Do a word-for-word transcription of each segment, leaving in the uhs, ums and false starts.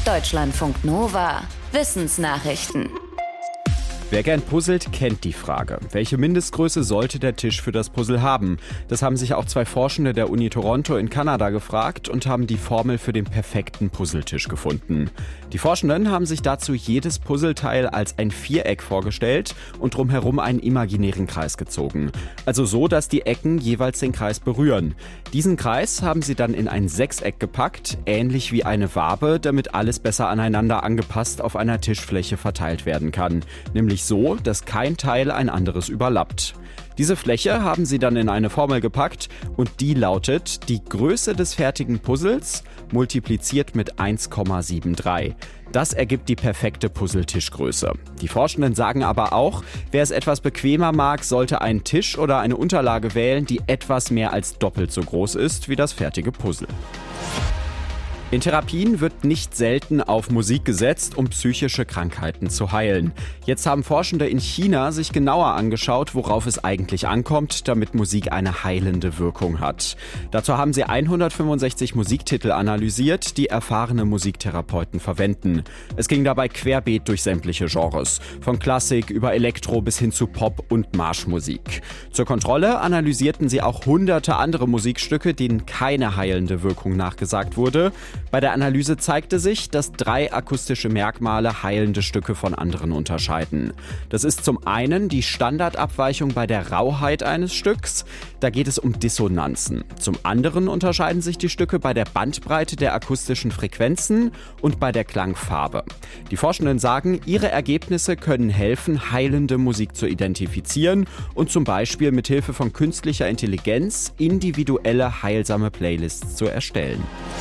Deutschlandfunk Nova. Wissensnachrichten. Wer gern puzzelt, kennt die Frage. Welche Mindestgröße sollte der Tisch für das Puzzle haben? Das haben sich auch zwei Forschende der Uni Toronto in Kanada gefragt und haben die Formel für den perfekten Puzzletisch gefunden. Die Forschenden haben sich dazu jedes Puzzleteil als ein Viereck vorgestellt und drumherum einen imaginären Kreis gezogen. Also so, dass die Ecken jeweils den Kreis berühren. Diesen Kreis haben sie dann in ein Sechseck gepackt, ähnlich wie eine Wabe, damit alles besser aneinander angepasst auf einer Tischfläche verteilt werden kann. Nämlich so, dass kein Teil ein anderes überlappt. Diese Fläche haben sie dann in eine Formel gepackt und die lautet: die Größe des fertigen Puzzles multipliziert mit eins Komma drei sieben. Das ergibt die perfekte Puzzletischgröße. Die Forschenden sagen aber auch, wer es etwas bequemer mag, sollte einen Tisch oder eine Unterlage wählen, die etwas mehr als doppelt so groß ist wie das fertige Puzzle. In Therapien wird nicht selten auf Musik gesetzt, um psychische Krankheiten zu heilen. Jetzt haben Forschende in China sich genauer angeschaut, worauf es eigentlich ankommt, damit Musik eine heilende Wirkung hat. Dazu haben sie hundertfünfundsechzig Musiktitel analysiert, die erfahrene Musiktherapeuten verwenden. Es ging dabei querbeet durch sämtliche Genres, von Klassik über Elektro bis hin zu Pop- und Marschmusik. Zur Kontrolle analysierten sie auch hunderte andere Musikstücke, denen keine heilende Wirkung nachgesagt wurde. Bei der Analyse zeigte sich, dass drei akustische Merkmale heilende Stücke von anderen unterscheiden. Das ist zum einen die Standardabweichung bei der Rauheit eines Stücks. Da geht es um Dissonanzen. Zum anderen unterscheiden sich die Stücke bei der Bandbreite der akustischen Frequenzen und bei der Klangfarbe. Die Forschenden sagen, ihre Ergebnisse können helfen, heilende Musik zu identifizieren und zum Beispiel mit Hilfe von künstlicher Intelligenz individuelle heilsame Playlists zu erstellen.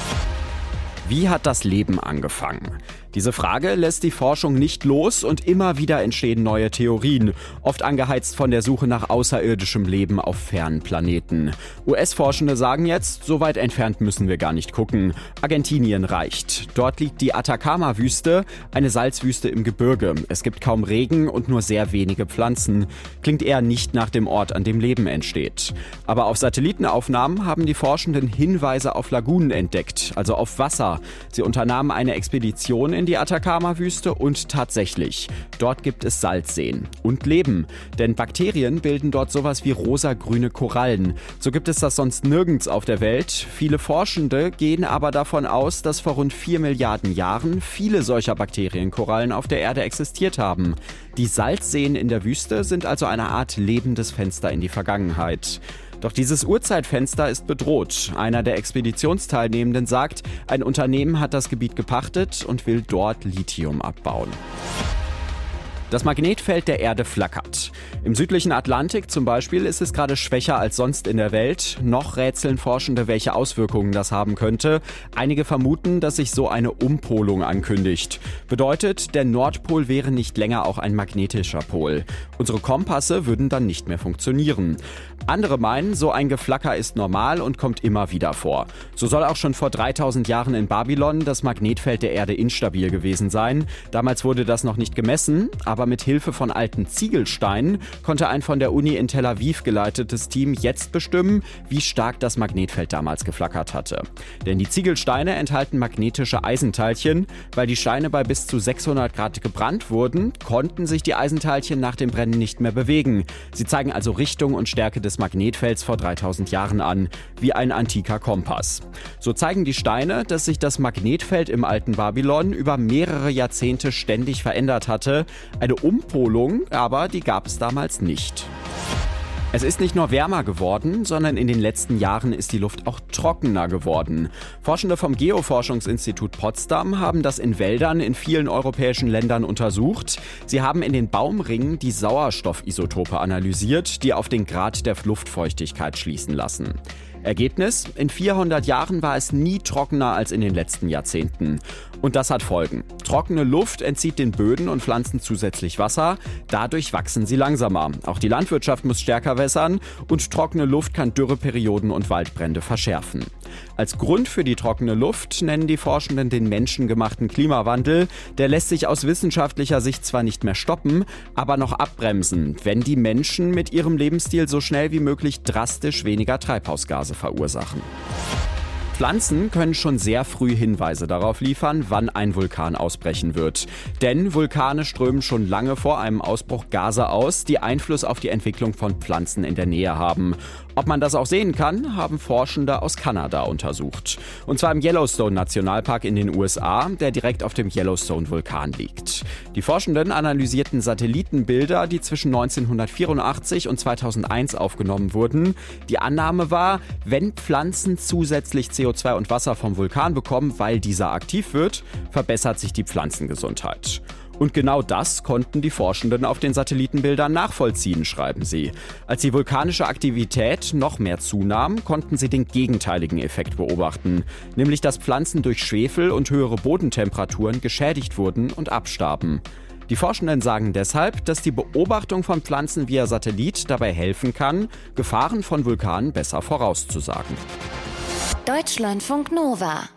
Wie hat das Leben angefangen? Diese Frage lässt die Forschung nicht los und immer wieder entstehen neue Theorien, oft angeheizt von der Suche nach außerirdischem Leben auf fernen Planeten. U S-Forschende sagen jetzt, so weit entfernt müssen wir gar nicht gucken. Argentinien reicht. Dort liegt die Atacama-Wüste, eine Salzwüste im Gebirge. Es gibt kaum Regen und nur sehr wenige Pflanzen. Klingt eher nicht nach dem Ort, an dem Leben entsteht. Aber auf Satellitenaufnahmen haben die Forschenden Hinweise auf Lagunen entdeckt, also auf Wasser. Sie unternahmen eine Expedition in die Atacama-Wüste und tatsächlich, dort gibt es Salzseen und Leben. Denn Bakterien bilden dort sowas wie rosa-grüne Korallen. So gibt es das sonst nirgends auf der Welt. Viele Forschende gehen aber davon aus, dass vor rund vier Milliarden Jahren viele solcher Bakterienkorallen auf der Erde existiert haben. Die Salzseen in der Wüste sind also eine Art lebendes Fenster in die Vergangenheit. Doch dieses Urzeitfenster ist bedroht. Einer der Expeditionsteilnehmenden sagt, ein Unternehmen hat das Gebiet gepachtet und will dort Lithium abbauen. Das Magnetfeld der Erde flackert. Im südlichen Atlantik zum Beispiel ist es gerade schwächer als sonst in der Welt. Noch rätseln Forschende, welche Auswirkungen das haben könnte. Einige vermuten, dass sich so eine Umpolung ankündigt. Bedeutet, der Nordpol wäre nicht länger auch ein magnetischer Pol. Unsere Kompasse würden dann nicht mehr funktionieren. Andere meinen, so ein Geflacker ist normal und kommt immer wieder vor. So soll auch schon vor dreitausend Jahren in Babylon das Magnetfeld der Erde instabil gewesen sein. Damals wurde das noch nicht gemessen, aber mit Hilfe von alten Ziegelsteinen konnte ein von der Uni in Tel Aviv geleitetes Team jetzt bestimmen, wie stark das Magnetfeld damals geflackert hatte. Denn die Ziegelsteine enthalten magnetische Eisenteilchen. Weil die Steine bei bis zu sechshundert Grad gebrannt wurden, konnten sich die Eisenteilchen nach dem Brennen nicht mehr bewegen. Sie zeigen also Richtung und Stärke des Magnetfelds vor dreitausend Jahren an, wie ein antiker Kompass. So zeigen die Steine, dass sich das Magnetfeld im alten Babylon über mehrere Jahrzehnte ständig verändert hatte. Eine Umpolung, aber die gab es damals nicht. Es ist nicht nur wärmer geworden, sondern in den letzten Jahren ist die Luft auch trockener geworden. Forschende vom Geoforschungsinstitut Potsdam haben das in Wäldern in vielen europäischen Ländern untersucht. Sie haben in den Baumringen die Sauerstoffisotope analysiert, die auf den Grad der Luftfeuchtigkeit schließen lassen. Ergebnis: In vierhundert Jahren war es nie trockener als in den letzten Jahrzehnten. Und das hat Folgen. Trockene Luft entzieht den Böden und Pflanzen zusätzlich Wasser. Dadurch wachsen sie langsamer. Auch die Landwirtschaft muss stärker wässern und trockene Luft kann Dürreperioden und Waldbrände verschärfen. Als Grund für die trockene Luft nennen die Forschenden den menschengemachten Klimawandel. Der lässt sich aus wissenschaftlicher Sicht zwar nicht mehr stoppen, aber noch abbremsen, wenn die Menschen mit ihrem Lebensstil so schnell wie möglich drastisch weniger Treibhausgase verursachen. Pflanzen können schon sehr früh Hinweise darauf liefern, wann ein Vulkan ausbrechen wird. Denn Vulkane strömen schon lange vor einem Ausbruch Gase aus, die Einfluss auf die Entwicklung von Pflanzen in der Nähe haben. Ob man das auch sehen kann, haben Forschende aus Kanada untersucht. Und zwar im Yellowstone-Nationalpark in den U S A, der direkt auf dem Yellowstone-Vulkan liegt. Die Forschenden analysierten Satellitenbilder, die zwischen neunzehnhundertvierundachtzig und zweitausendeins aufgenommen wurden. Die Annahme war, wenn Pflanzen zusätzlich C O zwei und Wasser vom Vulkan bekommen, weil dieser aktiv wird, verbessert sich die Pflanzengesundheit. Und genau das konnten die Forschenden auf den Satellitenbildern nachvollziehen, schreiben sie. Als die vulkanische Aktivität noch mehr zunahm, konnten sie den gegenteiligen Effekt beobachten, nämlich dass Pflanzen durch Schwefel und höhere Bodentemperaturen geschädigt wurden und abstarben. Die Forschenden sagen deshalb, dass die Beobachtung von Pflanzen via Satellit dabei helfen kann, Gefahren von Vulkanen besser vorauszusagen. Deutschlandfunk Nova